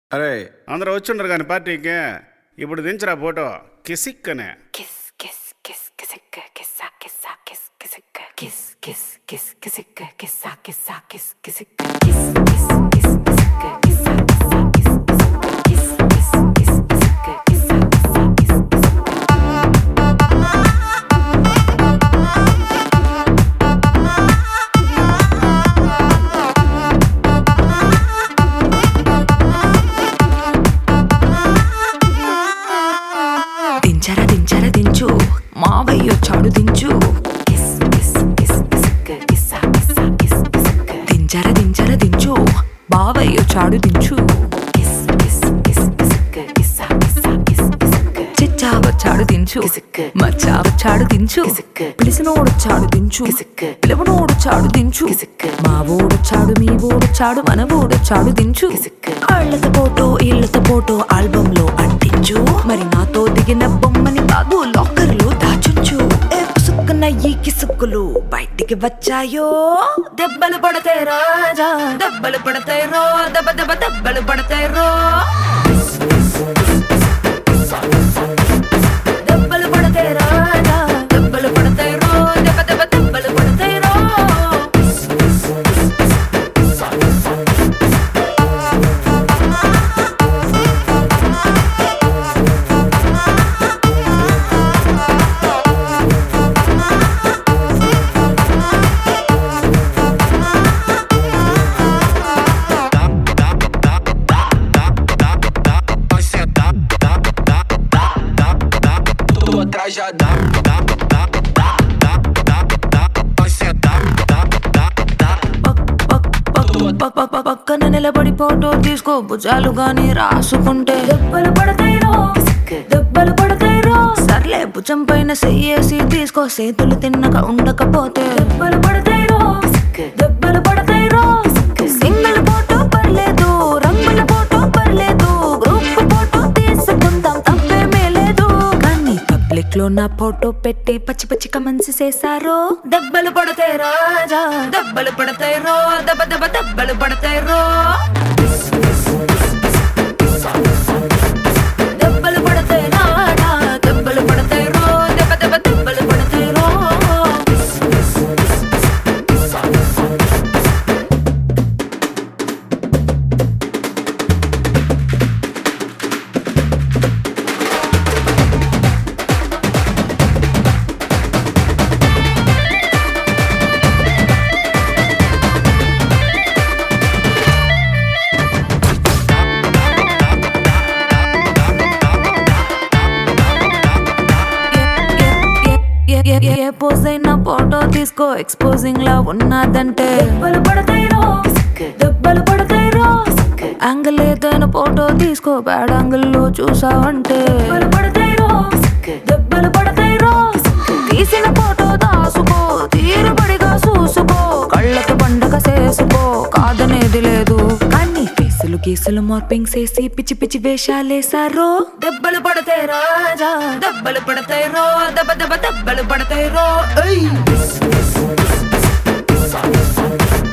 అరే అందరూ వచ్చుండరు కానీ పార్టీకి ఇప్పుడు దించరా ఫోటో కిసిక్ అనే దించరా దించరా దించు మావయ్యొచ్చాడు దించు దించరా దించరా దించు బావయ్యొచ్చాడు దించు చిచ్చా వచ్చాడు దించు మచ్చా వచ్చాడు దించు పిలిసినోడొచ్చాడు దించు పిలవనోడొచ్చాడు దించు మా ఓడొచ్చాడు మీ ఓడొచ్చాడు మన ఓడొచ్చాడు దించు ఆళ్లతో ఫోటో ఇళ్లతో ఫోటో ఆల్బమ్ లో అంటించు మరి నాతో దిగిన బొమ్మని కాదు లాకర్ లో దాచుంచు సుక్కున ఈ కిసుక్కులు బయటికి వచ్చాయో దెబ్బలు పడతాయి రాజా దెబ్బలు పడతాయి రో దెబ్బ దెబ్బ దెబ్బలు పడతాయి రో దెబ్బలు పడతాయి రాజా దెబ్బలు పడతాయి రో దెబ్బ దెబ్బ దెబ్బలు పడతాయి రో Atrás já dá, vai sentar, పక్కన నిలబడి ఫోటో తీసుకో భుజాలు గాని రాసుకుంటే దెబ్బలు పడతాయిరో దెబ్బలు పడతాయిరో సర్లే భుజం పైన చెయ్యేసి తీసుకో చేతులు తిన్నక ఉండకపోతే దెబ్బలు పడతాయిరో దెబ్బలు పడతాయిరో సింగిల్ ఫోటో పర్లేదు రంగుల ఫోటో పర్లేదు గ్రూప్ ఫోటో తీసుకుందాం తప్పేమీ లేదు కానీ పబ్లిక్ లో నా ఫోటో పెట్టి పచ్చి పచ్చి కమెంట్స్ చేశారో దెబ్బలు పడతాయి రాజా దెబ్బలు పడతాయి రో దెబ్బ దెబ్బ దెబ్బలు పడతాయి రో దెబ్బలు పడతాయి రాజా దెబ్బలు పడతాయి రో దెబ్బ దెబ్బ దెబ్బలు పడతాయి రో ఏ పోజ్ అయినా ఫోటో తీసుకో ఎక్స్పోజింగ్ లా ఉన్నదంటే దెబ్బలు పడతాయిరో దెబ్బలు పడతాయిరో యాంగిల్ ఏదైనా ఫోటో తీసుకో బ్యాడ్ యాంగిల్ లో చూసావంటే దెబ్బలు పడతాయిరో దెబ్బలు పడతాయిరో తీసిన ఫోటో దాసుకో తీరుబడిగా చూసుకో కళ్ళకు పండగ చేసుకో కాదనేది లేదు కానీ కేసులు కేసులు మార్పింగ్ చేసి పిచ్చి పిచ్చి వేషాలేసారో దెబ్బలు పడతాయి రాజా దెబ్బలు పడతాయి రో దెబ్బ దెబ్బ దెబ్బలు పడతాయి రో